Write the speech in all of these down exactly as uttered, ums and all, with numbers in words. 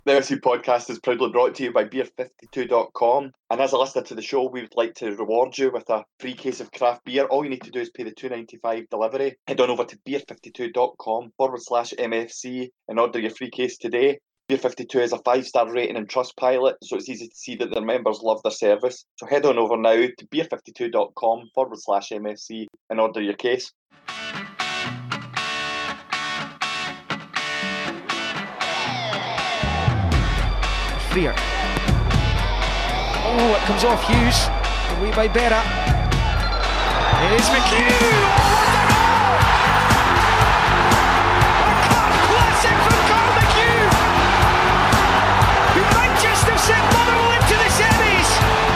The F C podcast is proudly brought to you by beer fifty-two dot com. And as a listener to the show, we would like to reward you with a free case of craft beer. All you need to do is pay the two dollars ninety-five delivery. Head on over to beer fifty-two dot com forward slash M F C and order your free case today. Beer fifty-two has a five-star rating in Trustpilot, so it's easy to see that their members love their service. So head on over now to beer fifty-two dot com forward slash M F C and order your case. Freer. Oh, it comes off Hughes. Away by Berra. Here's McHugh. Oh, what a goal! A cup classic from Carl McHugh, who might just have sent Motherwell into the semis.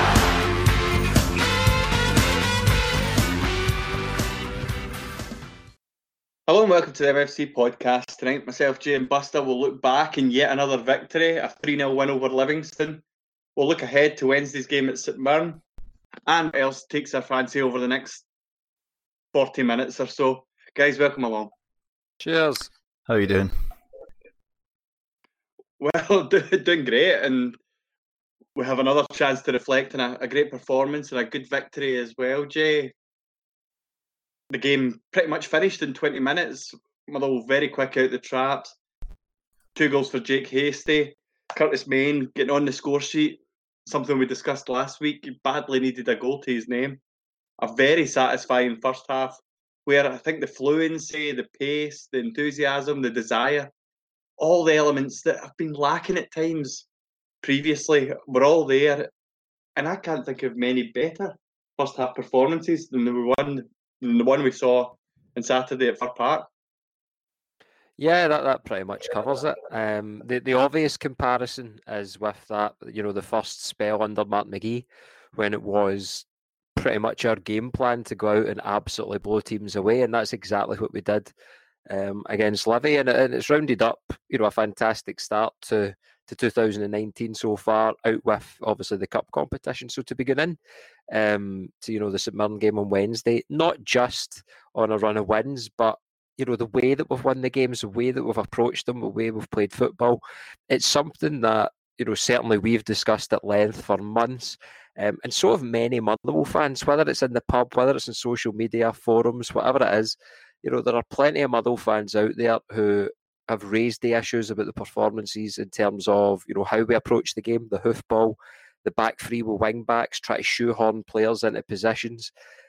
Hello and welcome to the M F C podcast. Tonight, myself, Jay and Buster will look back in yet another victory, a three nil win over Livingston. We'll look ahead to Wednesday's game at St Mirren and what else takes our fancy over the next forty minutes or so. Guys, welcome along. Cheers. How are you doing? Well, doing great, and we have another chance to reflect on a, a great performance and a good victory as well, Jay. The game pretty much finished in twenty minutes. Motherwell very quick out the traps. Two goals for Jake Hastie. Curtis Main getting on the score sheet. Something we discussed last week. He badly needed a goal to his name. A very satisfying first half where I think the fluency, the pace, the enthusiasm, the desire, all the elements that have been lacking at times previously were all there. And I can't think of many better first half performances than the one than the one we saw on Saturday at Fir Park. Yeah, that, that pretty much covers it. Um, the, the obvious comparison is with that, you know, the first spell under Mark McGee, when it was pretty much our game plan to go out and absolutely blow teams away, and that's exactly what we did um, against Livy, and, and it's rounded up, you know, a fantastic start to, to two thousand nineteen so far, out with obviously the cup competition. So to begin in, um, to, you know, the St Mirren game on Wednesday, not just on a run of wins, but you know, the way that we've won the games, the way that we've approached them, the way we've played football, it's something that, you know, certainly we've discussed at length for months. Um, and so have many Motherwell fans, whether it's in the pub, whether it's in social media, forums, whatever it is. You know, there are plenty of Motherwell fans out there who have raised the issues about the performances in terms of, you know, how we approach the game, the hoofball, the back three with wing backs, try to shoehorn players into positions.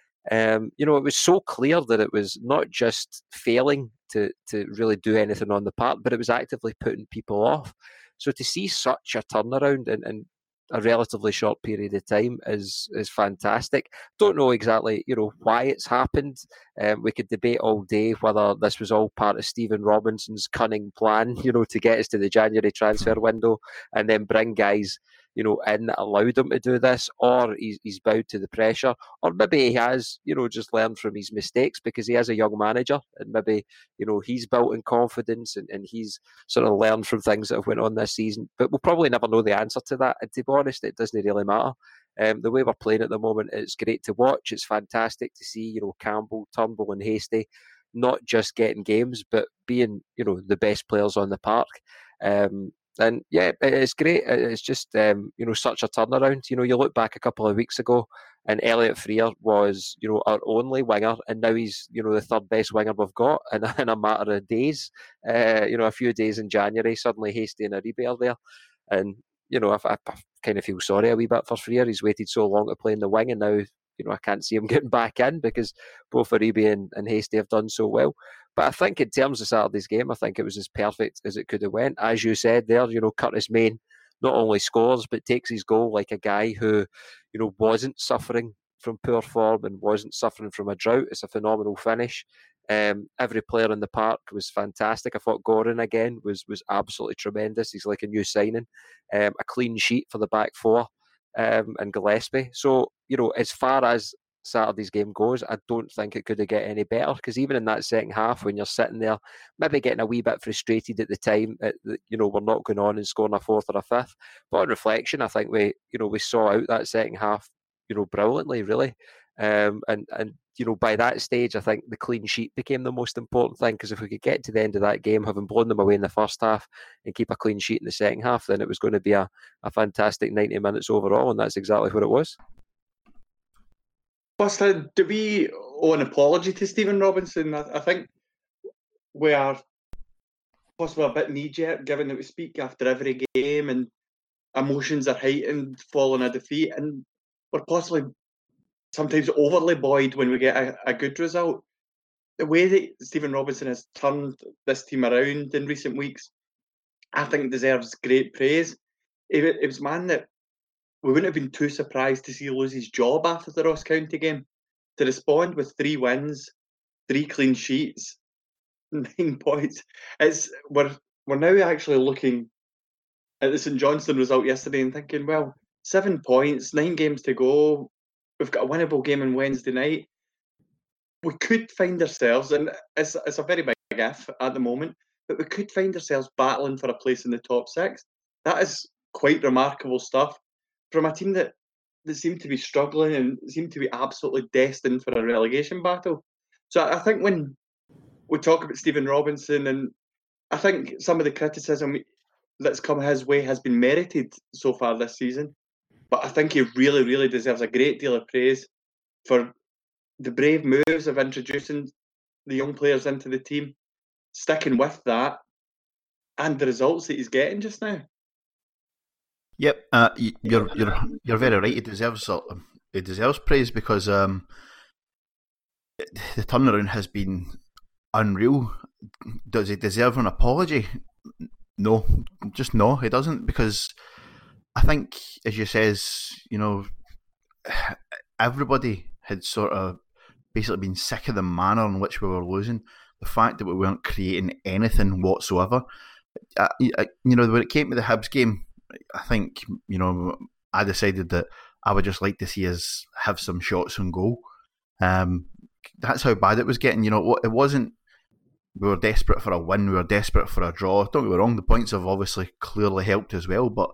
Um, you know, it was so clear that it was not just failing to to really do anything on the part, but it was actively putting people off. So to see such a turnaround in, in a relatively short period of time is is fantastic. Don't know exactly, you know, why it's happened. Um, we could debate all day whether this was all part of Stephen Robinson's cunning plan, you know, to get us to the January transfer window and then bring guys, you know, in that allowed him to do this, or he's, he's bowed to the pressure, or maybe he has, you know, just learned from his mistakes because he is a young manager and maybe, you know, he's built in confidence and, and he's sort of learned from things that have went on this season. But we'll probably never know the answer to that. And to be honest, it doesn't really matter. Um, the way we're playing at the moment, it's great to watch. It's fantastic to see, you know, Campbell, Turnbull and Hastie not just getting games, but being, you know, the best players on the park. Um, And yeah, it's great. It's just, um, you know, such a turnaround. You know, you look back a couple of weeks ago and Elliot Freer was, you know, our only winger, and now he's, you know, the third best winger we've got in, in a matter of days. Uh, you know, a few days in January, suddenly Hastie and Aribe are there. And, you know, I, I, I kind of feel sorry a wee bit for Freer. He's waited so long to play in the wing, and now, you know, I can't see him getting back in because both Aribe and, and Hastie have done so well. But I think in terms of Saturday's game, I think it was as perfect as it could have went. As you said there, you know, Curtis Main not only scores, but takes his goal like a guy who, you know, wasn't suffering from poor form and wasn't suffering from a drought. It's a phenomenal finish. Um, every player in the park was fantastic. I thought Goran again was was absolutely tremendous. He's like a new signing. Um, a clean sheet for the back four um, and Gillespie. So, you know, as far as Saturday's game goes, I don't think it could have get any better, because even in that second half, when you're sitting there maybe getting a wee bit frustrated at the time that, you know, we're not going on and scoring a fourth or a fifth, but on reflection, I think we, you know, we saw out that second half, you know, brilliantly, really. Um, and, and, you know, by that stage, I think the clean sheet became the most important thing, because if we could get to the end of that game, having blown them away in the first half and keep a clean sheet in the second half, then it was going to be a, a fantastic ninety minutes overall, and that's exactly what it was. Plus, uh, do we owe an apology to Stephen Robinson? I, I think we are possibly a bit knee-jerk, given that we speak after every game and emotions are heightened following a defeat, and we're possibly sometimes overly buoyed when we get a, a good result. The way that Stephen Robinson has turned this team around in recent weeks, I think deserves great praise. It, it was man that we wouldn't have been too surprised to see lose his job after the Ross County game. To respond with three wins, three clean sheets, nine points. It's we're we're now actually looking at the St Johnstone result yesterday and thinking, well, seven points, nine games to go. We've got a winnable game on Wednesday night. We could find ourselves, and it's, it's a very big if at the moment, but we could find ourselves battling for a place in the top six. That is quite remarkable stuff from a team that, that seemed to be struggling and seemed to be absolutely destined for a relegation battle. So I think when we talk about Stephen Robinson, and I think some of the criticism that's come his way has been merited so far this season, but I think he really, really deserves a great deal of praise for the brave moves of introducing the young players into the team, sticking with that, and the results that he's getting just now. Yep, uh, you're you're you're very right. He deserves he deserves praise because um, the turnaround has been unreal. Does he deserve an apology? No, just no, he doesn't, because I think, as you says, you know, everybody had sort of basically been sick of the manner in which we were losing, the fact that we weren't creating anything whatsoever. I, I, you know, when it came to the Hibs game, I think, you know, I decided that I would just like to see us have some shots on goal. Um, that's how bad it was getting. You know, it wasn't, we were desperate for a win, we were desperate for a draw. Don't get me wrong, the points have obviously clearly helped as well, but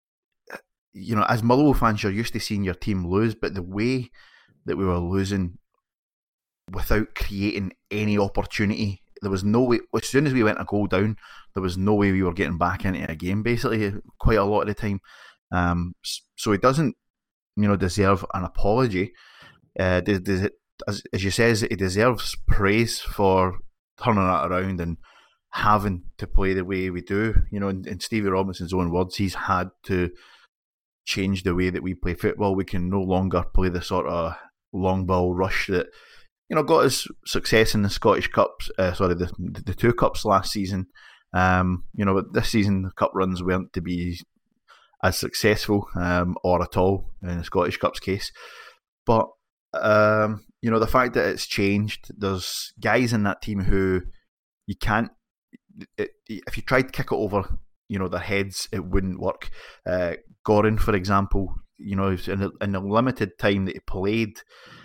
you know, as Motherwell fans, you're used to seeing your team lose, but the way that we were losing without creating any opportunity, there was no way, as soon as we went a goal down, there was no way we were getting back into a game, basically, quite a lot of the time. Um, so he doesn't, you know, deserve an apology. Uh, does, does it, as, as you says, he deserves praise for turning that around and having to play the way we do. You know, in, in Stevie Robinson's own words, he's had to change the way that we play football. We can no longer play the sort of long ball rush that, you know, got us success in the Scottish Cups, uh, sorry, the the two Cups last season. Um, you know, but this season the Cup runs weren't to be as successful um, or at all in the Scottish Cup's case. But, um, you know, the fact that it's changed, there's guys in that team who you can't, it, if you tried to kick it over, you know, their heads, it wouldn't work. Uh, Goran, for example, you know, in the, in the limited time that he played,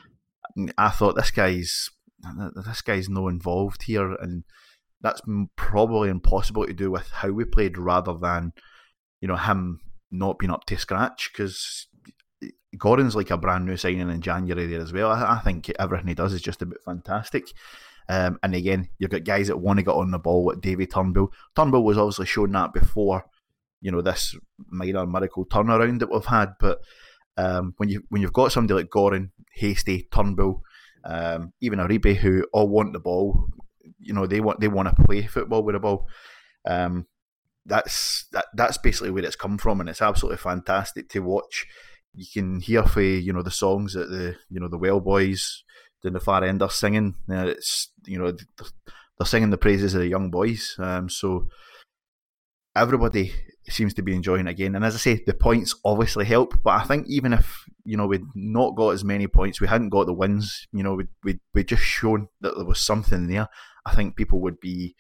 I thought this guy's this guy's no involved here, and that's probably impossible to do with how we played, rather than, you know, him not being up to scratch, because Goran's like a brand new signing in January there as well. I, I think everything he does is just a bit fantastic. Um, and again, you've got guys that want to get on the ball, like Davy Turnbull. Turnbull was obviously shown that before, you know, this minor miracle turnaround that we've had. But um, when you when you've got somebody like Goran, Hasty, Turnbull, um, even Aribe, who all want the ball, you know, they want they want to play football with the ball. Um, that's that that's basically where it's come from, and it's absolutely fantastic to watch. You can hear for, you know, the songs that the you know the Well Boys down the far end are singing. Uh, it's, you know, they're singing the praises of the young boys. Um, so everybody seems to be enjoying it again. And as I say, the points obviously help. But I think even if, you know, we'd not got as many points, we hadn't got the wins, you know, we'd we'd, we'd just shown that there was something there. I think people would be,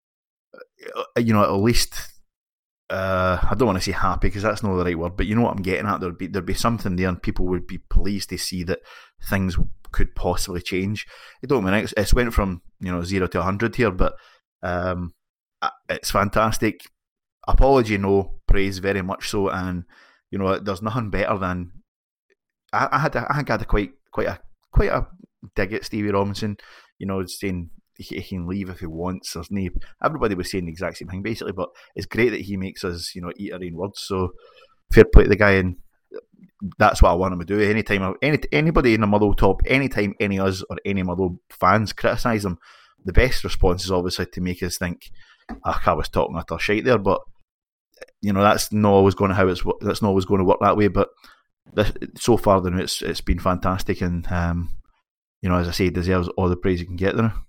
you know, at least. Uh, I don't want to say happy because that's not the right word, but you know what I'm getting at. There'd be there'd be something there, and people would be pleased to see that things could possibly change. It don't mean it's, it's went from, you know, zero to a hundred here, but um, it's fantastic. Apology, no. Praise, very much so. And you know, there's nothing better than I, I had. A, I think I had a quite quite a quite a dig at Stevie Robinson, you know, saying he, he can leave if he wants. There's no, everybody was saying the exact same thing basically, but it's great that he makes us, you know, eat our own words. So fair play to the guy, and that's what I want him to do. Anytime, any anybody in the Motherwell top, anytime any of us or any Motherwell fans criticise them, the best response is obviously to make us think, "Ah, I was talking utter shite there," but you know that's not always going to how it's that's not always going to work that way. But this, so far, then it's it's been fantastic, and um, you know, as I say, deserves all the praise you can get there.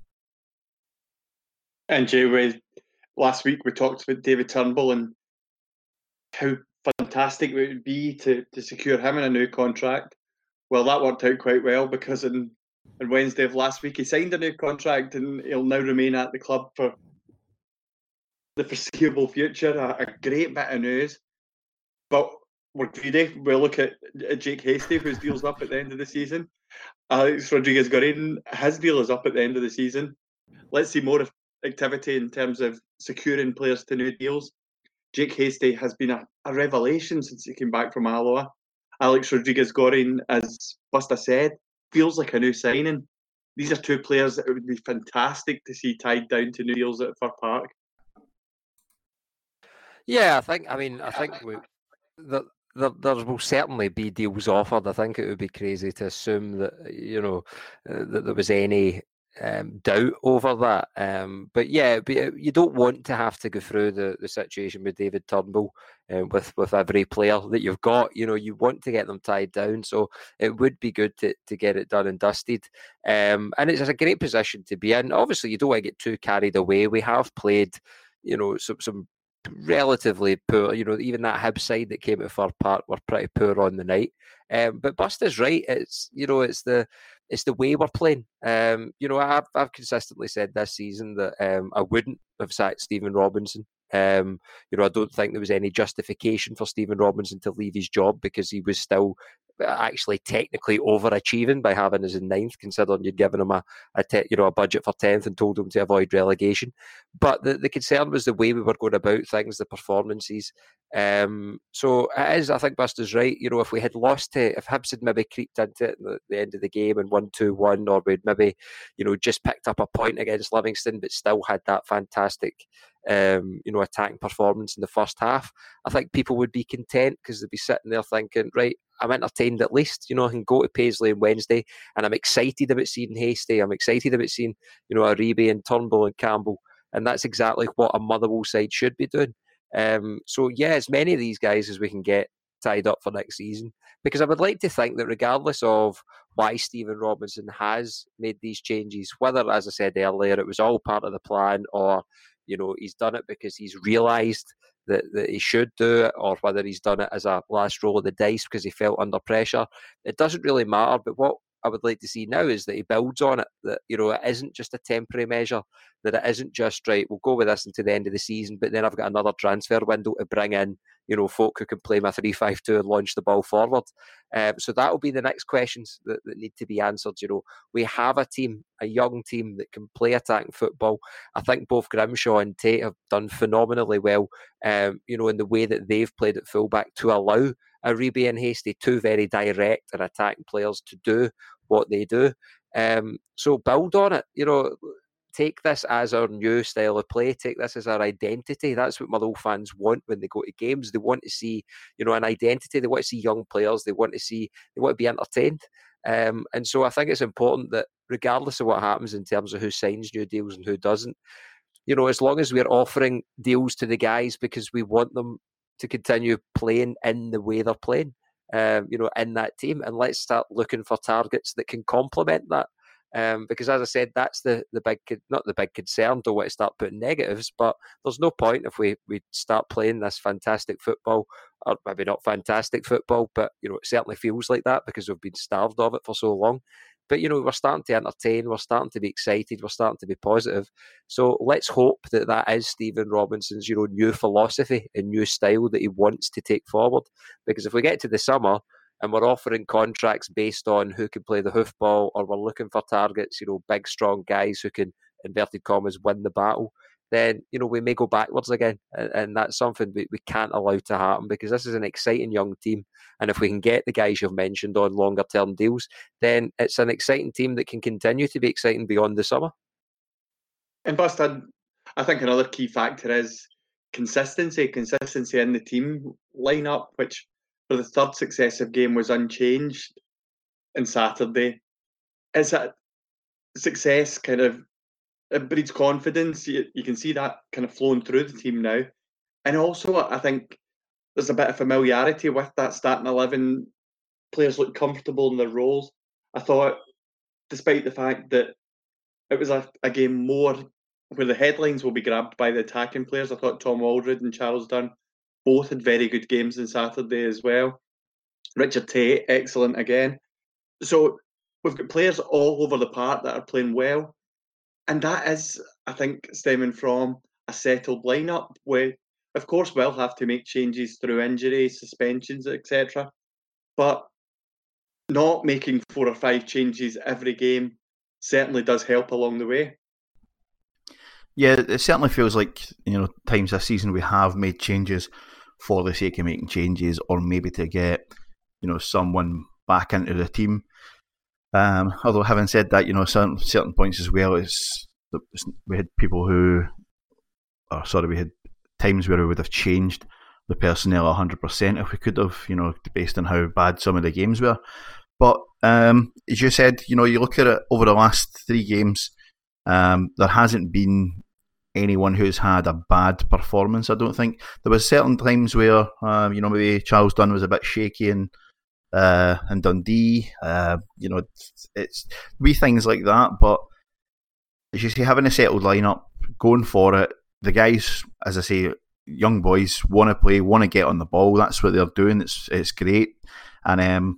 And Jay, we, last week we talked about David Turnbull and how fantastic it would be to, to secure him in a new contract. Well, that worked out quite well, because on, on Wednesday of last week he signed a new contract and he'll now remain at the club for the foreseeable future. A, a great bit of news. But we're greedy. We'll look at, at Jake Hastie, whose deal's up at the end of the season. Alex Rodriguez-Garin, his deal is up at the end of the season. Let's see more of activity in terms of securing players to new deals. Jake Hastie has been a, a revelation since he came back from Alloa. Alex Rodriguez-Garin, as Busta said, feels like a new signing. These are two players that it would be fantastic to see tied down to new deals at Fir Park. Yeah, I think. I mean, I think we, the, there, there will certainly be deals offered. I think it would be crazy to assume that you know uh, that there was any um, doubt over that. Um, but yeah, but you don't want to have to go through the, the situation with David Turnbull uh, with with every player that you've got. You know, you want to get them tied down, so it would be good to to get it done and dusted. Um, and it's a great position to be in. Obviously, you don't want to get too carried away. We have played, you know, some some. relatively poor, you know, even that Hibs side that came to Fir Park were pretty poor on the night. Um, but Buster's right. It's, you know, it's the it's the way we're playing. Um, you know, I've I've consistently said this season that um, I wouldn't have sacked Stephen Robinson. Um, you know, I don't think there was any justification for Stephen Robinson to leave his job because he was still actually technically overachieving by having us in ninth, considering you'd given him a, a te- you know a budget for tenth and told him to avoid relegation. But the, the concern was the way we were going about things, the performances. Um, so it is, I think Buster's right. You know, if we had lost to, if Hibs had maybe creeped into it at the, the end of the game and won two one, or we'd maybe, you know, just picked up a point against Livingston but still had that fantastic Um, you know, attacking performance in the first half, I think people would be content because they'd be sitting there thinking, right, I'm entertained at least. You know, I can go to Paisley on Wednesday and I'm excited about seeing Hastie. I'm excited about seeing, you know, Aribe and Turnbull and Campbell. And that's exactly what a Motherwell side should be doing. Um, so, yeah, as many of these guys as we can get tied up for next season. Because I would like to think that regardless of why Stephen Robinson has made these changes, whether, as I said earlier, it was all part of the plan or, you know, he's done it because he's realised that, that he should do it, or whether he's done it as a last roll of the dice because he felt under pressure. It doesn't really matter. But what I would like to see now is that he builds on it, that, you know, it isn't just a temporary measure, that it isn't just, right, we'll go with this until the end of the season, but then I've got another transfer window to bring in, you know, folk who can play my three five two and launch the ball forward. Um, so that will be the next questions that, that need to be answered. You know, we have a team, a young team that can play attacking football. I think both Grimshaw and Tate have done phenomenally well, um, you know, in the way that they've played at fullback to allow Aribe and Hastie, two very direct and attacking players, to do what they do. Um, so build on it, you know, take this as our new style of play, take this as our identity. That's what Motherwell fans want when they go to games. They want to see, you know, an identity. They want to see young players. They want to see, they want to be entertained. Um, and so I think it's important that regardless of what happens in terms of who signs new deals and who doesn't, you know, as long as we're offering deals to the guys because we want them to continue playing in the way they're playing, um, you know, in that team, and let's start looking for targets that can complement that. Um, because as I said, that's the, the big, not the big concern, don't want to start putting negatives, but there's no point if we, we start playing this fantastic football, or maybe not fantastic football, but, you know, it certainly feels like that because we've been starved of it for so long. But, you know, we're starting to entertain, we're starting to be excited, we're starting to be positive. So let's hope that that is Stephen Robinson's, you know, new philosophy and new style that he wants to take forward. Because if we get to the summer and we're offering contracts based on who can play the hoofball, or we're looking for targets, you know, big, strong guys who can, inverted commas, win the battle, then, you know, we may go backwards again. And, and that's something we, we can't allow to happen, because this is an exciting young team. And if we can get the guys you've mentioned on longer term deals, then it's an exciting team that can continue to be exciting beyond the summer. And Bustad, I think another key factor is consistency, consistency in the team lineup, which for the third successive game was unchanged on Saturday. Is that success kind of, it breeds confidence? You, you can see that kind of flowing through the team now. And also, I think there's a bit of familiarity with that starting eleven. Players look comfortable in their roles. I thought, despite the fact that it was a, a game more where the headlines will be grabbed by the attacking players, I thought Tom Alderweireld and Charles Dunn both had very good games on Saturday as well. Richard Tate, excellent again. So we've got players all over the park that are playing well. And that is, I think, stemming from a settled lineup where, of course, we'll have to make changes through injuries, suspensions, et cetera. But not making four or five changes every game certainly does help along the way. Yeah, it certainly feels like, you know, times this season we have made changes for the sake of making changes, or maybe to get, you know, someone back into the team. Um, although having said that, you know, certain certain points as well, it's, it's we had people who, or sorry, we had times where we would have changed the personnel one hundred percent if we could have, you know, based on how bad some of the games were. But um, as you said, you know, you look at it over the last three games, um, there hasn't been anyone who's had a bad performance, I don't think. There was certain times where, um, you know, maybe Charles Dunn was a bit shaky and uh, and Dundee, uh, you know, it's, it's wee things like that. But as you say, having a settled lineup, going for it, the guys, as I say, young boys want to play, want to get on the ball. That's what they're doing. It's it's great. And um,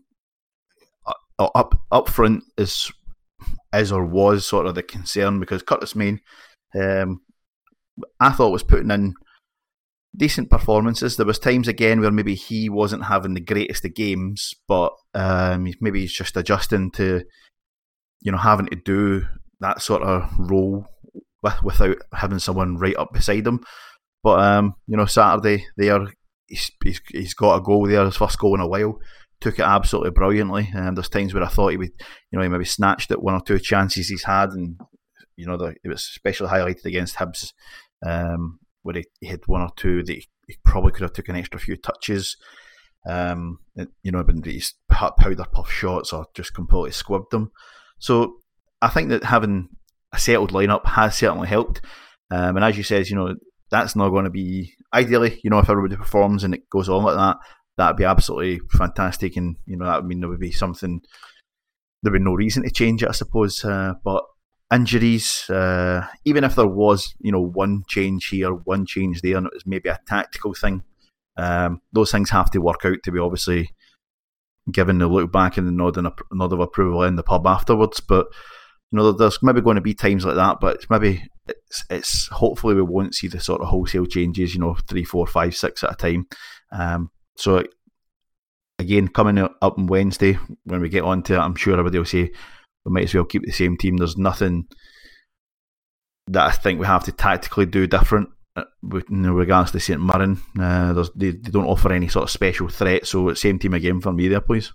up up front is is or was sort of the concern, because Curtis Main, um, I thought was putting in decent performances. There was times again where maybe he wasn't having the greatest of games, but um, maybe he's just adjusting to, you know, having to do that sort of role with, without having someone right up beside him. But um, you know, Saturday there, he's, he's he's got a goal there, his first goal in a while. Took it absolutely brilliantly. And um, there's times where I thought he would, you know, he maybe snatched at one or two chances he's had, and you know, the, it was especially highlighted against Hibs, um, where he, he had one or two that he, he probably could have took an extra few touches. Um, it, you know, but he's powder puff shots or just completely squibbed them. So I think that having a settled lineup has certainly helped. Um, and as you said, you know, that's not going to be ideally, you know, if everybody performs and it goes on like that, that'd be absolutely fantastic. And, you know, that would mean there would be something, there would be no reason to change it, I suppose. Uh, but injuries, uh, even if there was, you know, one change here, one change there, and it was maybe a tactical thing, um, those things have to work out to be obviously given the look back and the nod, and a nod of approval in the pub afterwards. But, you know, there's maybe going to be times like that, but it's maybe it's, it's hopefully we won't see the sort of wholesale changes, you know, three, four, five, six at a time. Um, so again, coming up on Wednesday when we get on to it, I'm sure everybody will say we might as well keep the same team. There's nothing that I think we have to tactically do different with in regards to Saint Mirren. Uh, there's, they, they don't offer any sort of special threat, so same team again for me there, please.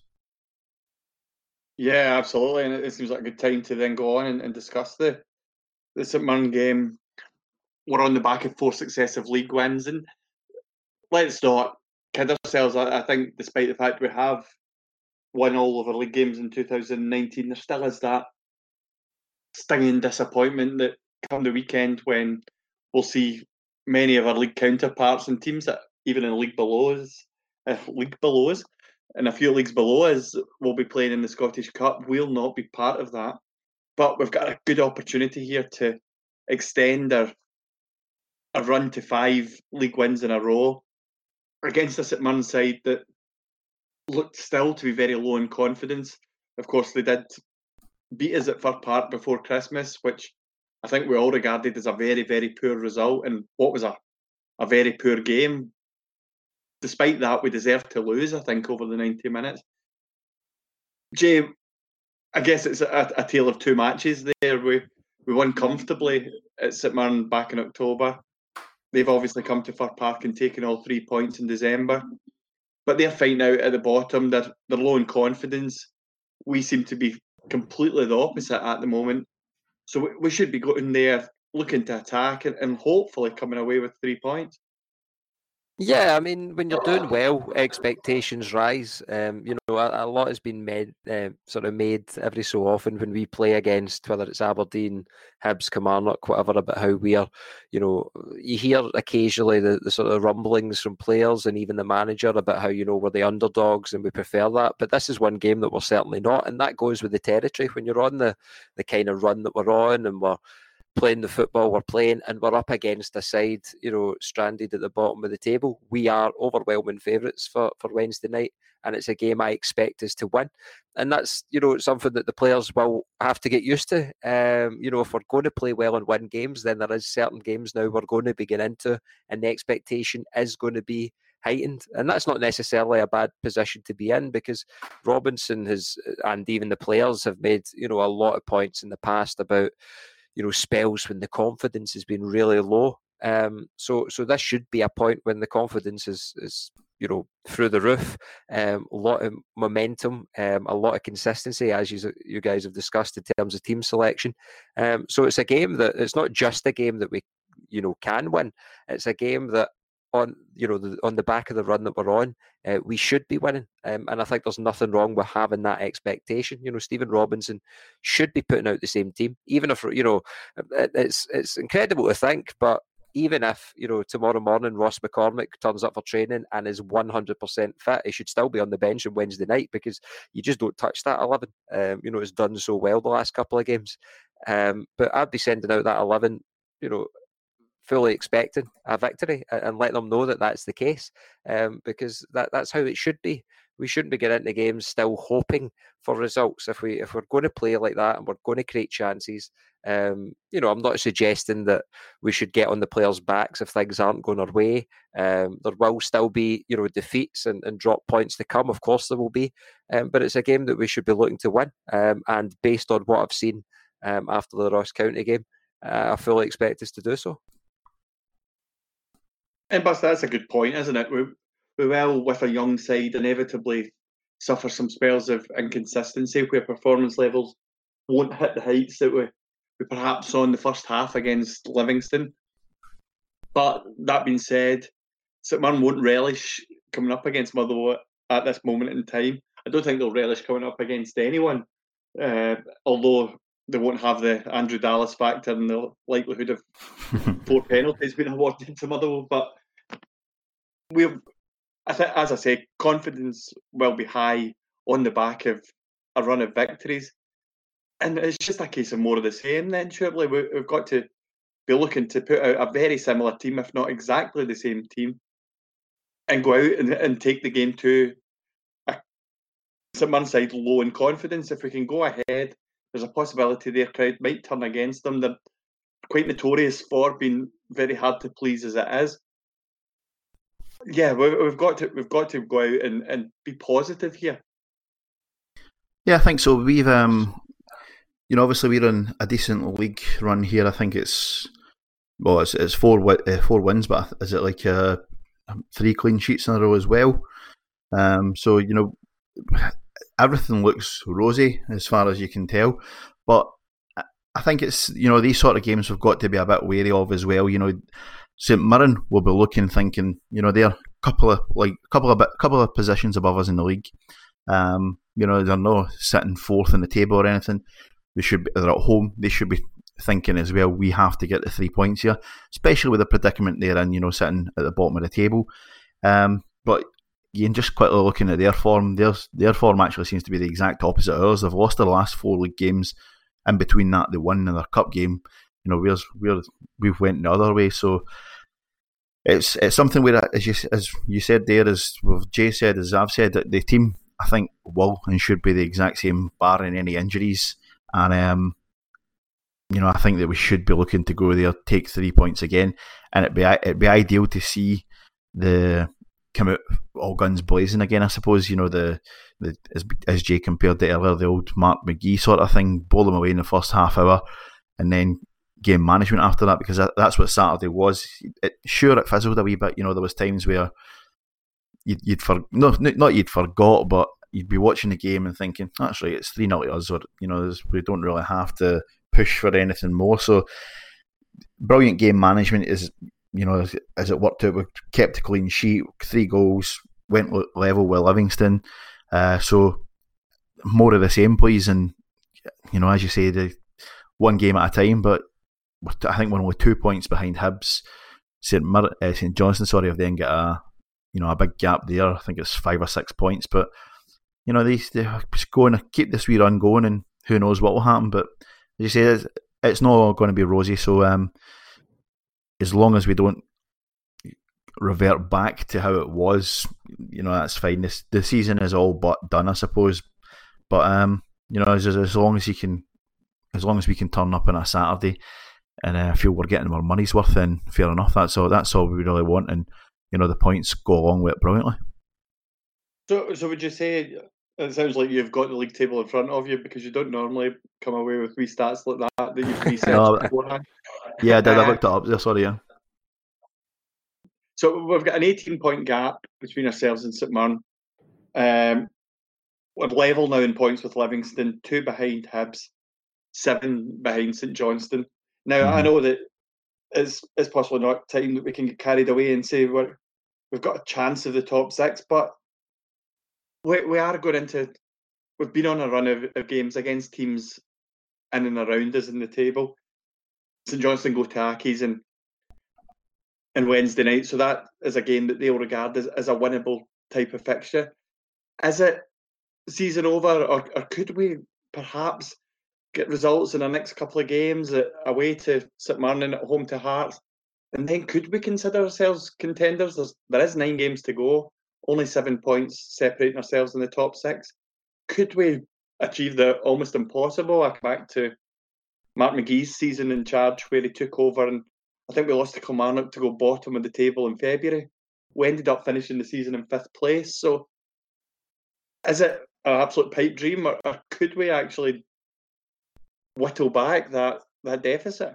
Yeah, absolutely, and it seems like a good time to then go on and, and discuss the the Saint Mirren game. We're on the back of four successive league wins, and let's not kid ourselves. I, I think, despite the fact we have won all of our league games in two thousand nineteen, there still is that stinging disappointment that come the weekend when we'll see many of our league counterparts and teams that even in league below us, uh, league below us, and a few leagues below us will be playing in the Scottish Cup. We'll not be part of that. But we've got a good opportunity here to extend our, our run to five league wins in a row against a Saint Mirren side that looked still to be very low in confidence. Of course, they did beat us at Fir Park before Christmas, which I think we all regarded as a very, very poor result, and what was a, a very poor game. Despite that, we deserved to lose, I think, over the ninety minutes. Jay, I guess it's a, a tale of two matches there. We we won comfortably at St Mirren back in October. They've obviously come to Fir Park and taken all three points in December. But they're fighting out at the bottom. They're, they're low in confidence. We seem to be completely the opposite at the moment. So we, we should be going there looking to attack and, and hopefully coming away with three points. Yeah, I mean, when you're doing well, expectations rise. Um, you know, a, a lot has been made, uh, sort of made every so often when we play against, whether it's Aberdeen, Hibs, Kilmarnock, whatever, about how we are. You know, you hear occasionally the, the sort of rumblings from players and even the manager about how, you know, we're the underdogs and we prefer that. But this is one game that we're certainly not, and that goes with the territory. When you're on the the kind of run that we're on and we're playing the football we're playing and we're up against a side, you know, stranded at the bottom of the table, we are overwhelming favourites for, for Wednesday night, and it's a game I expect us to win. And that's, you know, something that the players will have to get used to. Um, you know, if we're going to play well and win games, then there is certain games now we're going to be getting into, and the expectation is going to be heightened. And that's not necessarily a bad position to be in, because Robinson has, and even the players have made, you know, a lot of points in the past about, you know, spells when the confidence has been really low. Um, so so this should be a point when the confidence is, is you know, through the roof. Um, a lot of momentum, um, a lot of consistency, as you, you guys have discussed in terms of team selection. Um, so it's a game that, it's not just a game that we, you know, can win. It's a game that on, you know, the, on the back of the run that we're on, uh, we should be winning. Um, and I think there's nothing wrong with having that expectation. You know, Stephen Robinson should be putting out the same team, even if, you know, it, it's it's incredible to think, but even if, you know, tomorrow morning Ross McCormick turns up for training and is one hundred percent fit, he should still be on the bench on Wednesday night, because you just don't touch that eleven. Um, you know, it's done so well the last couple of games. Um, but I'd be sending out that eleven, you know, fully expecting a victory and letting them know that that's the case, um, because that, that's how it should be. We shouldn't be getting into games still hoping for results. If we if we're going to play like that and we're going to create chances, um, you know, I'm not suggesting that we should get on the players' backs if things aren't going our way. Um, there will still be, you know, defeats and, and drop points to come. Of course, there will be, um, but it's a game that we should be looking to win. Um, and based on what I've seen um, after the Ross County game, uh, I fully expect us to do so. And Bus, that's a good point, isn't it? We, we will, with a young side, inevitably suffer some spells of inconsistency where performance levels won't hit the heights that we, we perhaps saw in the first half against Livingston. But that being said, St Mirren won't relish coming up against Motherwell at this moment in time. I don't think they'll relish coming up against anyone, uh, although they won't have the Andrew Dallas factor and the likelihood of four penalties being awarded to Motherwell. But we've, as I say, confidence will be high on the back of a run of victories. And it's just a case of more of the same then, surely. We've got to be looking to put out a very similar team, if not exactly the same team, and go out and, and take the game to a St Mirren side low in confidence. If we can go ahead, there's a possibility their crowd might turn against them. They're quite notorious for being very hard to please as it is. Yeah, we've got to we've got to go out and, and be positive here. Yeah, I think so. We've um, you know, obviously we're on a decent league run here. I think it's well, it's it's four uh, four wins, but is it like uh, three clean sheets in a row as well? Um, so you know, everything looks rosy as far as you can tell, but I think it's, you know, these sort of games we've got to be a bit wary of as well. You know, St Mirren will be looking, thinking, you know, they're a couple of like couple of couple of positions above us in the league. Um, you know, they're not sitting fourth in the table or anything. They should be, they're at home. They should be thinking as well, we have to get the three points here, especially with the predicament they're in, you know, sitting at the bottom of the table. Um, but you can just quickly looking at their form, their their form actually seems to be the exact opposite of ours. They've lost their last four league games. In between that, they won in their cup game. You know, we're we're we've went the other way. So it's it's something where, as you as you said there, as Jay said, as I've said, that the team I think will and should be the exact same, barring any injuries. And um, you know, I think that we should be looking to go there, take three points again, and it'd be it'd be ideal to see the come out all guns blazing again. I suppose, you know, the the as, as Jay compared to earlier, the old Mark McGee sort of thing, blow them away in the first half hour, and then game management after that, because that, that's what Saturday was. It, sure, it fizzled a wee bit. You know, there was times where you'd, you'd for no, not you'd forgot, but you'd be watching the game and thinking, actually, it's three nil to us, or you know, we don't really have to push for anything more. So, brilliant game management is, you know, as, as it worked out, we kept a clean sheet, three goals, went level with Livingston. Uh, so, more of the same, please, and you know, as you say, the one game at a time, but I think we're only two points behind Hibs. Saint Mir- uh, Saint Johnstone, sorry, have then got a you know a big gap there. I think it's five or six points, but you know they they just go and keep this wee run going, and who knows what will happen. But as you say, it's, it's not going to be rosy. So um, as long as we don't revert back to how it was, you know, that's fine. This the season is all but done, I suppose. But um, you know, as as long as you can, as long as we can turn up on a Saturday and uh, feel we're getting our money's worth, then fair enough. That's all. That's all we really want, and you know the points go along with it brilliantly. So, so would you say it sounds like you've got the league table in front of you, because you don't normally come away with wee stats like that that you've researched No, beforehand? Yeah, I did. I Uh, looked it up there. Sorry, yeah. So we've got an eighteen point gap between ourselves and St Mirren. Um, we're level now in points with Livingston, two behind Hibs, seven behind Saint Johnstone. Now I Mhm. know that it's it's possibly not time that we can get carried away and say we're we've got a chance of the top six, but we we are going into we've been on a run of, of games against teams in and around us in the table. Saint Johnstone go to Accies and and Wednesday night, so that is a game that they'll regard as, as a winnable type of fixture. Is it season over, or, or could we perhaps get results in our next couple of games at, away to St Mirren and at home to Hearts? And then could we consider ourselves contenders? There's, there is nine games to go, only seven points separating ourselves in the top six. Could we achieve the almost impossible? I come back to Mark McGee's season in charge, where he took over, and I think we lost to Kilmarnock to go bottom of the table in February. We ended up finishing the season in fifth place. So is it an absolute pipe dream, or, or could we actually whittle back that, that deficit?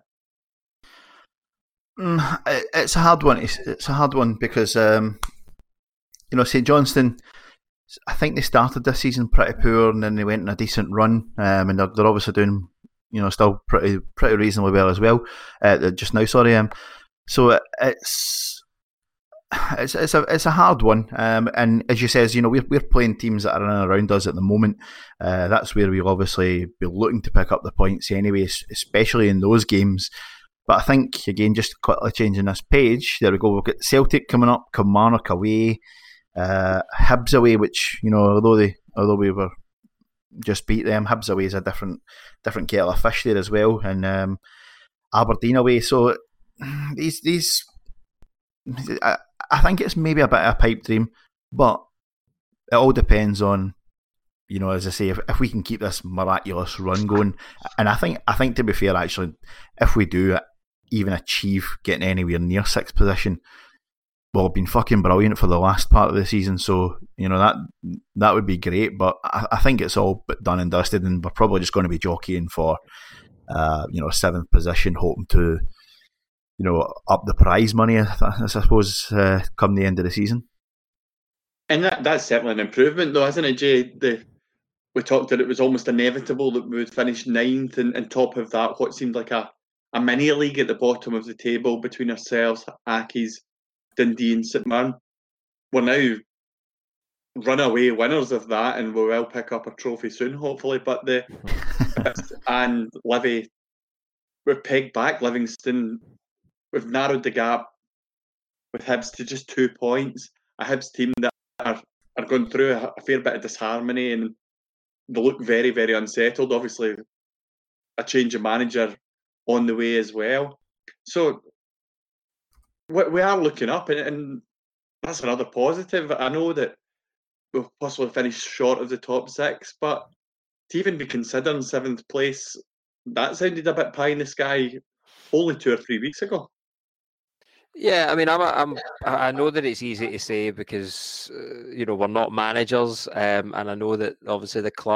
Mm, it, it's a hard one. It's, it's a hard one because um, you know Saint Johnstone, I think they started this season pretty poor, and then they went on a decent run, um, and they're, they're obviously doing you know still pretty pretty reasonably well as well. Uh, just now, sorry. Um, so it, it's it's it's a it's a hard one, um, and as you says, you know we're we're playing teams that are in and around us at the moment. Uh, that's where we'll obviously be looking to pick up the points anyway, especially in those games. But I think again, just quickly changing this page, there we go. We've got Celtic coming up, Kilmarnock away, uh, Hibs away, which you know although they although we were just beat them, Hibs away is a different different kettle of fish there as well, and um, Aberdeen away. So these these. I, I think it's maybe a bit of a pipe dream, but it all depends on, you know, as I say, if, if we can keep this miraculous run going. And I think, I think to be fair, actually, if we do even achieve getting anywhere near sixth position, well, been fucking brilliant for the last part of the season. So, you know, that that would be great. But I, I think it's all but done and dusted, and we're probably just going to be jockeying for, uh, you know, seventh position, hoping to, you know, up the prize money, I, I suppose, uh, come the end of the season. And that that's certainly an improvement, though, isn't it, Jay? The, we talked that it was almost inevitable that we would finish ninth, and on top of that, what seemed like a, a mini league at the bottom of the table between ourselves, Accies, Dundee and St Mirren. We're now runaway winners of that, and we will pick up a trophy soon, hopefully. But the and Livy, we've pegged back Livingston. We've narrowed the gap with Hibs to just two points. A Hibs team that are, are going through a, a fair bit of disharmony, and they look very, very unsettled. Obviously, a change of manager on the way as well. So we, we are looking up, and, and that's another positive. I know that we'll possibly finish short of the top six, but to even be considering seventh place, that sounded a bit pie in the sky only two or three weeks ago. Yeah, I mean, I'm, I'm, I know that it's easy to say because uh, you know we're not managers, um, and I know that obviously the club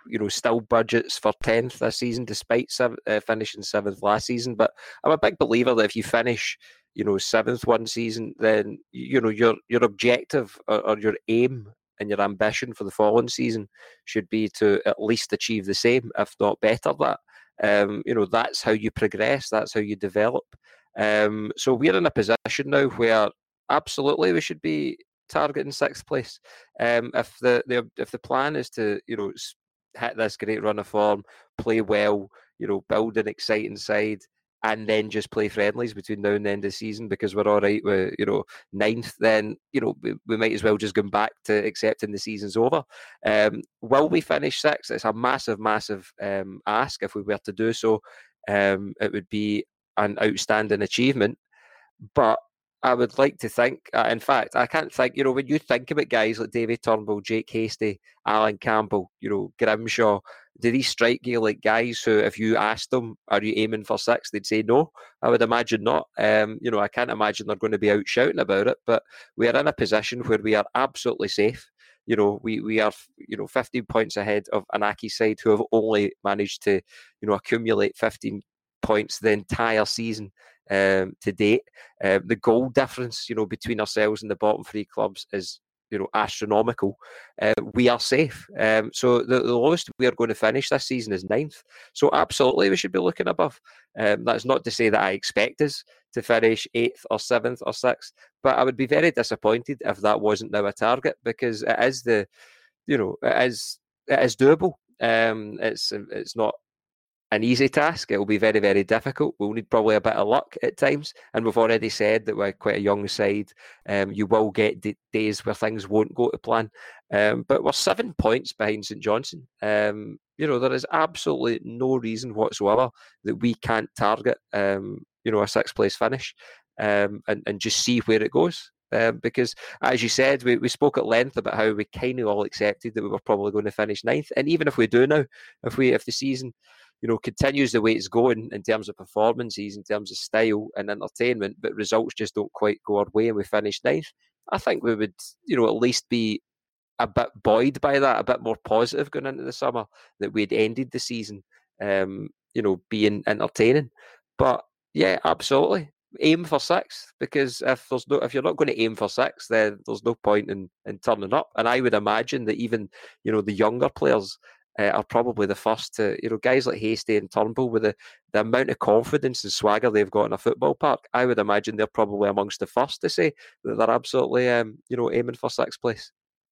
you know, still budgets for tenth this season, despite seven, uh, finishing seventh last season. But I'm a big believer that if you finish, you know, seventh one season, then you know your your objective or, or your aim and your ambition for the following season should be to at least achieve the same, if not better. That um, you know, that's how you progress. That's how you develop. Um, so we're in a position now where absolutely we should be targeting sixth place. Um, if the, the if the plan is to, you know, hit this great run of form, play well, you know, build an exciting side, and then just play friendlies between now and the end of the season because we're all right with, you know, ninth, then, you know, we, we might as well just go back to accepting the season's over. Um, will we finish sixth? It's a massive, massive um, ask if we were to do so. Um, it would be an outstanding achievement. But I would like to think, uh, in fact, I can't think, you know, when you think about guys like David Turnbull, Jake Hastie, Alan Campbell, you know, Grimshaw, do these strike you like guys who, if you asked them, are you aiming for six, they'd say no? I would imagine not. Um, you know, I can't imagine they're going to be out shouting about it, but we are in a position where we are absolutely safe. You know, we, we are, you know, fifteen points ahead of Anaki's side, who have only managed to, you know, accumulate fifteen points the entire season. Um, to date, uh, the goal difference, you know, between ourselves and the bottom three clubs is, you know, astronomical. Uh, we are safe. Um, so the, the lowest we are going to finish this season is ninth. So absolutely, we should be looking above. Um, that's not to say that I expect us to finish eighth or seventh or sixth, but I would be very disappointed if that wasn't now a target, because it is the, you know, it is it is doable. Um, it's it's not an easy task. It will be very, very difficult. We'll need probably a bit of luck at times. And we've already said that we're quite a young side. Um, you will get d- days where things won't go to plan. Um, but we're seven points behind St Johnstone. Um, you know, there is absolutely no reason whatsoever that we can't target, um, you know, a sixth place finish um, and, and just see where it goes. Um, because, as you said, we, we spoke at length about how we kind of all accepted that we were probably going to finish ninth. And even if we do now, if we if the season, you know, continues the way it's going in terms of performances, in terms of style and entertainment, but results just don't quite go our way and we finish ninth, I think we would, you know, at least be a bit buoyed by that, a bit more positive going into the summer, that we'd ended the season, um, you know, being entertaining. But yeah, absolutely. Aim for sixth, because if there's no, if you're not going to aim for sixth, then there's no point in, in turning up. And I would imagine that even, you know, the younger players Uh, are probably the first to, you know, guys like Hastie and Turnbull, with the, the amount of confidence and swagger they've got in a football park, I would imagine they're probably amongst the first to say that they're absolutely, um, you know, aiming for sixth place.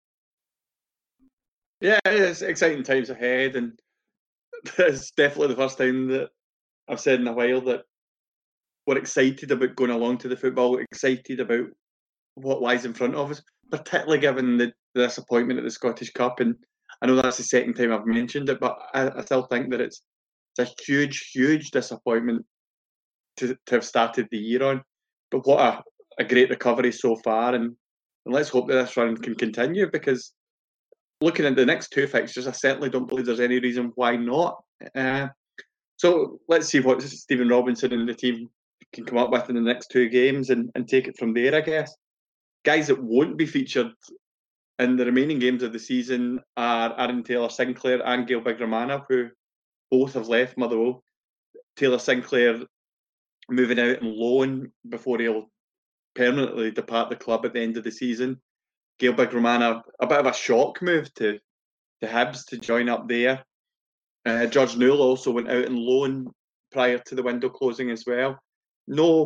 Yeah, it's exciting times ahead, and it's definitely the first time that I've said in a while that we're excited about going along to the football, excited about what lies in front of us, particularly given the, the disappointment at the Scottish Cup. And I know that's the second time I've mentioned it, but I, I still think that it's, it's a huge, huge disappointment to, to have started the year on. But what a, a great recovery so far, and, and let's hope that this run can continue, because looking at the next two fixtures, I certainly don't believe there's any reason why not. Uh, so let's see what Stephen Robinson and the team can come up with in the next two games and, and take it from there, I guess. Guys that won't be featured in the remaining games of the season are Aaron Taylor-Sinclair and Gail Bigramana, who both have left Motherwell. Taylor-Sinclair moving out on loan before he'll permanently depart the club at the end of the season. Gail Bigramana, a bit of a shock move to, to Hibs to join up there. Uh, George Newell also went out on loan prior to the window closing as well. No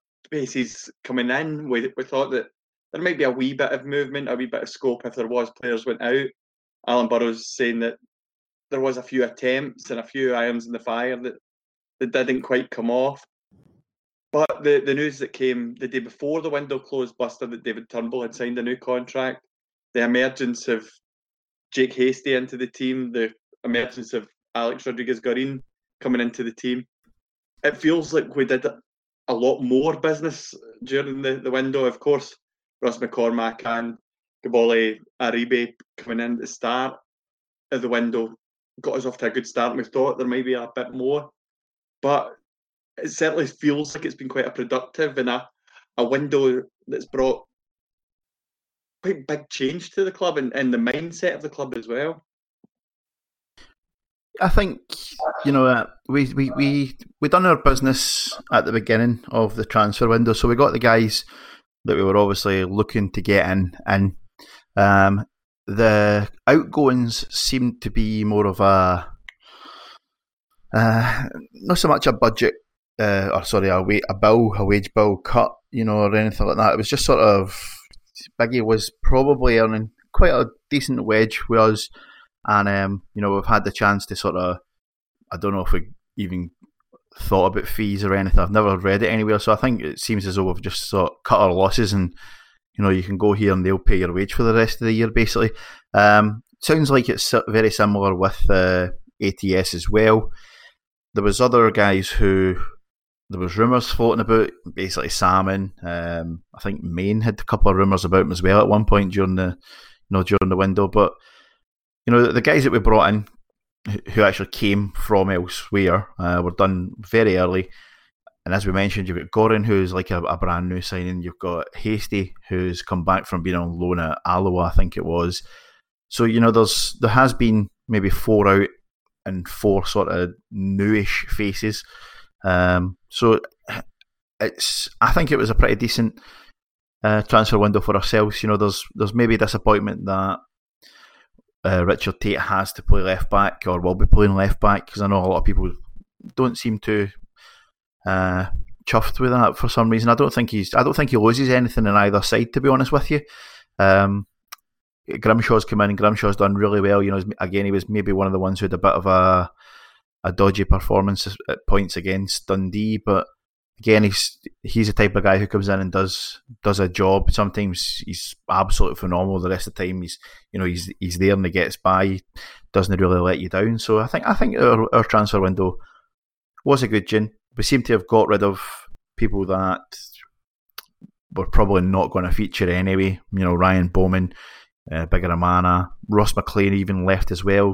faces coming in. We, we thought that there might be a wee bit of movement, a wee bit of scope if there was players went out. Alan Burrows saying that there was a few attempts and a few irons in the fire that, that didn't quite come off. But the, the news that came the day before the window closed busted that David Turnbull had signed a new contract, the emergence of Jake Hastie into the team, the emergence of Alex Rodriguez-Garin coming into the team. It feels like we did a lot more business during the, the window. Of course, Ross McCormack and Gabole Aribe coming in at the start of the window got us off to a good start, and we thought there might be a bit more. But it certainly feels like it's been quite a productive and a, a window that's brought quite big change to the club and, and the mindset of the club as well. I think, you know, uh, we we we we done our business at the beginning of the transfer window, so we got the guys that we were obviously looking to get in, and um, the outgoings seemed to be more of a uh, not so much a budget, uh, or sorry, a, wa- a bill, a wage bill cut, you know, or anything like that. It was just sort of Biggie was probably earning quite a decent wage with us. And, um, you know, we've had the chance to sort of, I don't know if we even thought about fees or anything. I've never read it anywhere. So I think it seems as though we've just sort of cut our losses and, you know, you can go here and they'll pay your wage for the rest of the year, basically. Um, sounds like it's very similar with uh, A T S as well. There was other guys who, there was rumours floating about, basically Salmon. Um, I think Maine had a couple of rumours about him as well at one point during the, you know, during the window. But you know, the guys that we brought in, who actually came from elsewhere, uh, were done very early. And as we mentioned, you've got Gorin, who's like a, a brand new signing. You've got Hasty, who's come back from being on loan at Alloa, I think it was. So, you know, there's there has been maybe four out and four sort of newish faces. Um, so it's I think it was a pretty decent uh, transfer window for ourselves. You know, there's there's maybe disappointment that Uh, Richard Tate has to play left back or will be playing left back, because I know a lot of people don't seem to uh, chuffed with that for some reason. I don't think he's. I don't think he loses anything on either side, to be honest with you. Um, Grimshaw's come in and Grimshaw's done really well. You know, again, he was maybe one of the ones who had a bit of a a dodgy performance at points against Dundee, but again, he's he's the type of guy who comes in and does does a job. Sometimes he's absolutely phenomenal. The rest of the time, he's you know he's he's there and he gets by. He doesn't really let you down. So I think I think our, our transfer window was a good gin. We seem to have got rid of people that were probably not going to feature anyway. You know, Ryan Bowman, uh, Bigaramana, Ross McLean even left as well.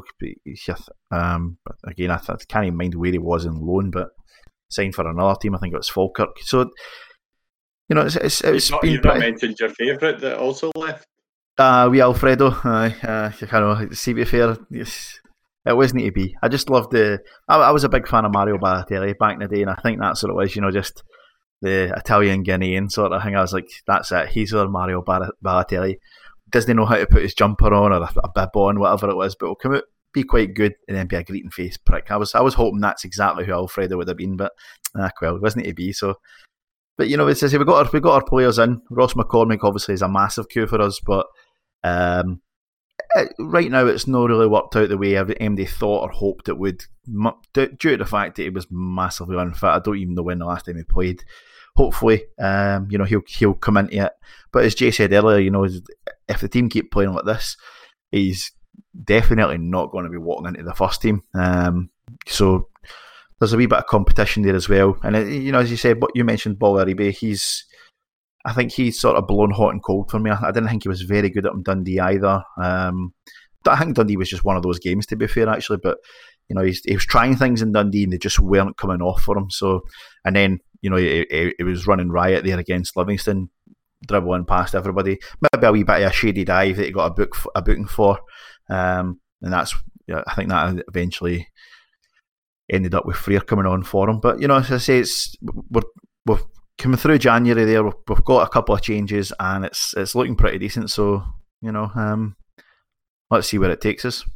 Um, but again, I, I can't even mind where he was in loan, but signed for another team. I think it was Falkirk. So, you know, it's it's, it's not been even pretty... mentioned your favourite that also left. Uh, we Alfredo. Uh, uh, you know, see, to be fair, yes, it wasn't to be. I just loved the. I, I was a big fan of Mario Balotelli back in the day, and I think that's what it was. You know, just the Italian Guinean sort of thing. I was like, that's it. He's our Mario Balotelli. Doesn't know how to put his jumper on or a, a bib on, whatever it was, but will come out, be quite good, and then be a greeting face prick. I was I was hoping that's exactly who Alfredo would have been, but ah, well, it wasn't to be. So, but you know, it's we got our we got our players in. Ross McCormick obviously is a massive coup for us, but um, it, right now it's not really worked out the way M D thought or hoped it would, due to the fact that he was massively unfit. I don't even know when the last time he played. Hopefully, um, you know, he'll he'll come into it. But as Jay said earlier, you know, if the team keep playing like this, he's definitely not going to be walking into the first team. Um, so there's a wee bit of competition there as well. And it, you know, as you said, you mentioned Ball Aribe, he's, I think he's sort of blown hot and cold for me. I, I didn't think he was very good at Dundee either. Um, I think Dundee was just one of those games, to be fair, actually. But you know, he's, he was trying things in Dundee and they just weren't coming off for him. So, and then you know, he, he, he was running riot there against Livingston, dribbling past everybody. Maybe a wee bit of a shady dive that he got a book a booking for. Um, and that's, yeah, I think that eventually ended up with Freer coming on for him. But you know, as I say, it's we're we're coming through January there. We've, we've got a couple of changes, and it's it's looking pretty decent. So you know, um, let's see where it takes us.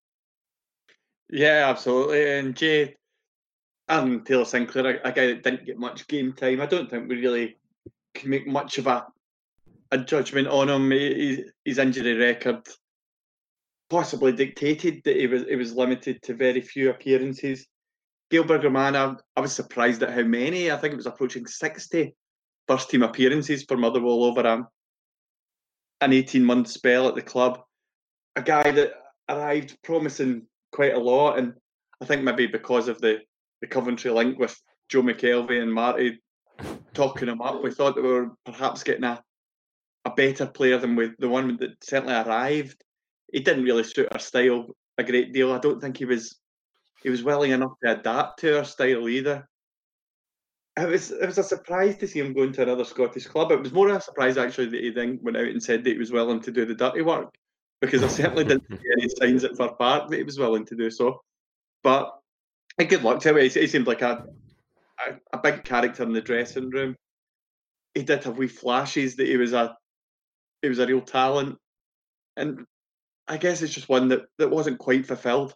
Yeah, absolutely. And Jay, and Taylor Sinclair, a, a guy that didn't get much game time. I don't think we really can make much of a a judgment on him. He, his injury record possibly dictated that he was he was limited to very few appearances. Gail Bigaramana, I was surprised at how many. I think it was approaching sixty first team appearances for Motherwell over a, an eighteen month spell at the club. A guy that arrived promising quite a lot, and I think maybe because of the, the Coventry link with Joe McKelvey and Marty talking him up, we thought that we were perhaps getting a, a better player than we, the one that certainly arrived. He didn't really suit our style a great deal. I don't think he was he was willing enough to adapt to our style either. It was it was a surprise to see him going to another Scottish club. It was more a surprise actually that he then went out and said that he was willing to do the dirty work, because I certainly didn't see any signs at Fir Park that he was willing to do so. But a good luck to him. He, he seemed like a, a a big character in the dressing room. He did have wee flashes that he was a he was a real talent, and I guess it's just one that, that wasn't quite fulfilled.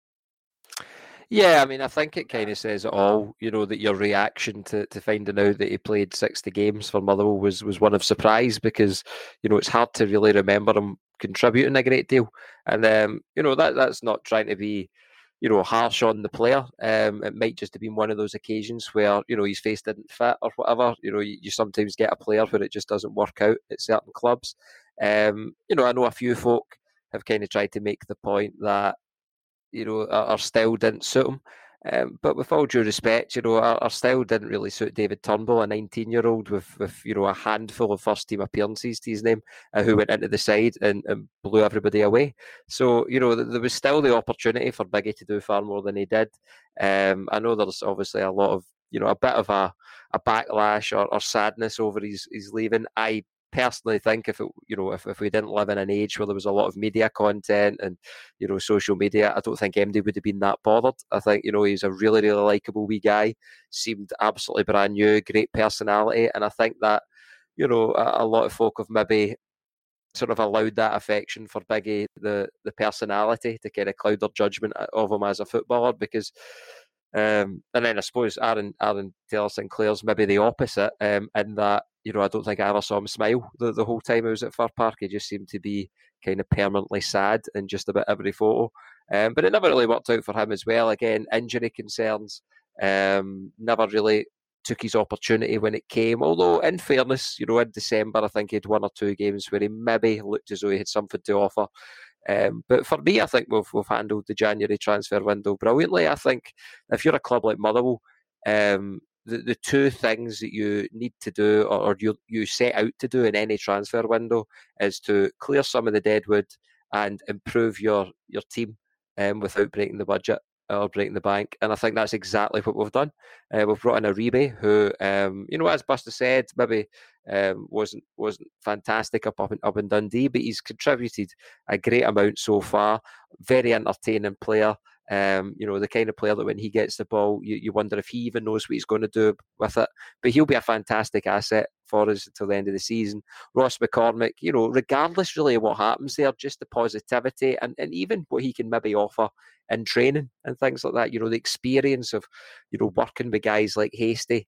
Yeah, I mean, I think it kind of says it all, you know, that your reaction to, to finding out that he played sixty games for Motherwell was, was one of surprise, because, you know, it's hard to really remember him contributing a great deal. And, um, you know, that that's not trying to be, you know, harsh on the player. Um, it might just have been one of those occasions where, you know, his face didn't fit or whatever. You know, you, you sometimes get a player where it just doesn't work out at certain clubs. Um, you know, I know a few folk have kind of tried to make the point that, you know, our, our style didn't suit him. Um, but with all due respect, you know, our, our style didn't really suit David Turnbull, a nineteen-year-old with, with, you know, a handful of first-team appearances to his name, uh, who went into the side and, and blew everybody away. So, you know, th- there was still the opportunity for Biggie to do far more than he did. Um, I know there's obviously a lot of, you know, a bit of a, a backlash or, or sadness over his, his leaving. I personally think if it, you know, if, if we didn't live in an age where there was a lot of media content and, you know, social media, I don't think M D would have been that bothered. I think, you know, he's a really, really likeable wee guy, seemed absolutely brand new, great personality, and I think that, you know, a, a lot of folk have maybe sort of allowed that affection for Biggie, the the personality, to kind of cloud their judgment of him as a footballer, because um, and then I suppose Aaron Aaron Taylor Sinclair's maybe the opposite, um, in that, you know, I don't think I ever saw him smile the, the whole time I was at Fir Park. He just seemed to be kind of permanently sad in just about every photo. Um, but it never really worked out for him as well. Again, injury concerns, um, never really took his opportunity when it came. Although, in fairness, you know, in December, I think he had one or two games where he maybe looked as though he had something to offer. Um, but for me, I think we've we've handled the January transfer window brilliantly. I think if you're a club like Motherwell, um, the, the two things that you need to do, or, or you you set out to do in any transfer window, is to clear some of the deadwood and improve your your team, um, without breaking the budget or breaking the bank. And I think that's exactly what we've done. Uh, we've brought in Uribe, who, um, you know, as Buster said, maybe um, wasn't wasn't fantastic up up in, up in Dundee, but he's contributed a great amount so far. Very entertaining player. Um, you know, the kind of player that when he gets the ball, you, you wonder if he even knows what he's going to do with it. But he'll be a fantastic asset for us until the end of the season. Ross McCormick, you know, regardless really of what happens there, just the positivity and, and even what he can maybe offer in training and things like that. You know, the experience of, you know, working with guys like Hastie,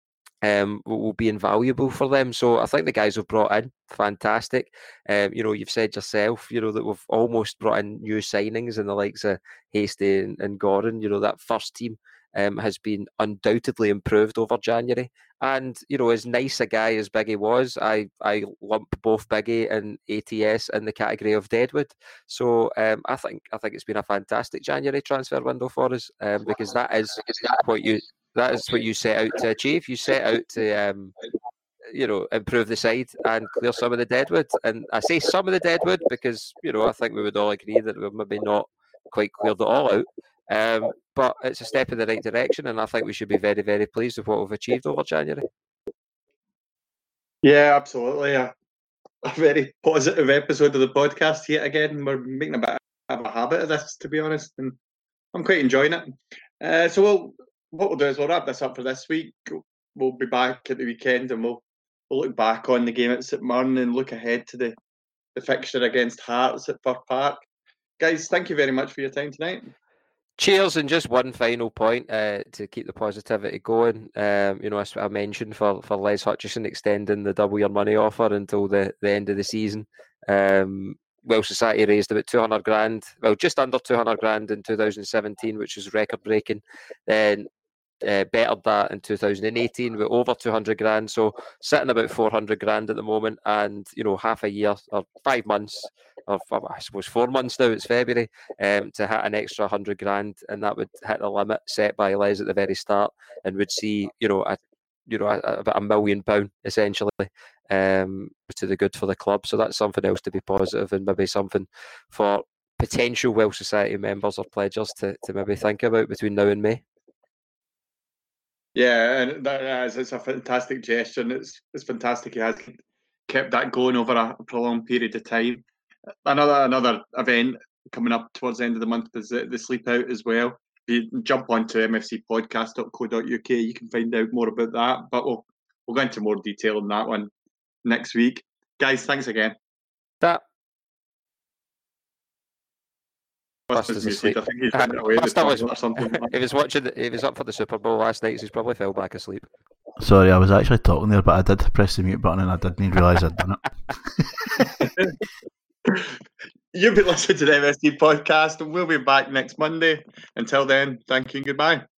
Um, will, will be invaluable for them. So I think the guys we've brought in, fantastic. Um, you know, you've said yourself, you know, that we've almost brought in new signings in the likes of Hastie and, and Gordon. You know, that first team um, has been undoubtedly improved over January. And, you know, as nice a guy as Biggie was, I, I lump both Biggie and A T S in the category of Deadwood. So um, I think I think it's been a fantastic January transfer window for us, um, because that is what you that is what you set out to achieve. You set out to, um, you know, improve the side and clear some of the deadwood. And I say some of the deadwood because, you know, I think we would all agree that we've maybe not quite cleared it all out. Um, but it's a step in the right direction, and I think we should be very, very pleased with what we've achieved over January. Yeah, absolutely. A, a very positive episode of the podcast yet again. We're making a bit of a habit of this, to be honest, and I'm quite enjoying it. Uh, so we'll, what we'll do is we'll wrap this up for this week. We'll be back at the weekend, and we'll we'll look back on the game at St Mirren and look ahead to the, the fixture against Hearts at Fir Park. Guys, thank you very much for your time tonight. Cheers, and just one final point uh, to keep the positivity going. Um, you know, as I mentioned, for, for Les Hutchison extending the double your money offer until the, the end of the season. Um, Welsh Society raised about two hundred grand, well, just under two hundred grand in two thousand seventeen, which was record breaking. Then uh, bettered that in two thousand eighteen with over two hundred grand. So sitting about four hundred grand at the moment, and, you know, half a year or five months, or I suppose four months now, it's February, um, to hit an extra one hundred grand, and that would hit the limit set by Les at the very start, and would see, you know, a, you know, a, about a million pound essentially, um, to the good for the club. So that's something else to be positive, and maybe something for potential Welsh Society members or pledgers to, to maybe think about between now and May. Yeah, and that is, it's a fantastic gesture, and it's it's fantastic he has kept that going over a prolonged period of time. Another another event coming up towards the end of the month is the, the sleep out as well. If you jump onto m f c podcast dot co dot u k, you can find out more about that. But we'll we'll go into more detail on that one next week. Guys, thanks again. That. Buster's muted. I think he's running away Buster was, or something. he was watching. He was up for the Super Bowl last night, so he's probably fell back asleep. Sorry, I was actually talking there, but I did press the mute button and I didn't realise I'd done it. You've been listening to the M S C podcast, and we'll be back next Monday. Until then, thank you and goodbye.